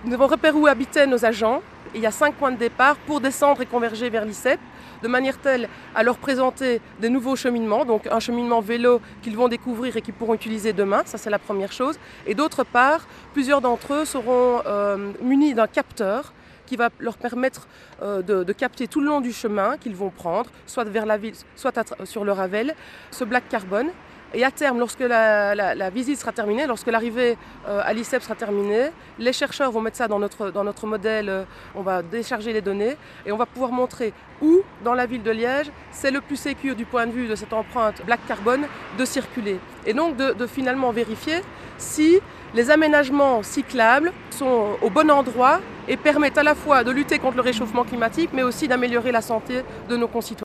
Nous avons repéré où habitaient nos agents. Il y a 5 points de départ pour descendre et converger vers l'ICEP, de manière telle à leur présenter des nouveaux cheminements, donc un cheminement vélo qu'ils vont découvrir et qu'ils pourront utiliser demain, ça c'est la première chose. Et d'autre part, plusieurs d'entre eux seront munis d'un capteur qui va leur permettre de capter tout le long du chemin qu'ils vont prendre, soit vers la ville, soit sur le Ravel, ce black carbone. Et à terme, lorsque la visite sera terminée, lorsque l'arrivée à l'ICEP sera terminée, les chercheurs vont mettre ça dans notre modèle, on va décharger les données et on va pouvoir montrer où, dans la ville de Liège, c'est le plus sécur du point de vue de cette empreinte black carbone de circuler. Et donc de finalement vérifier si les aménagements cyclables sont au bon endroit et permettent à la fois de lutter contre le réchauffement climatique, mais aussi d'améliorer la santé de nos concitoyens.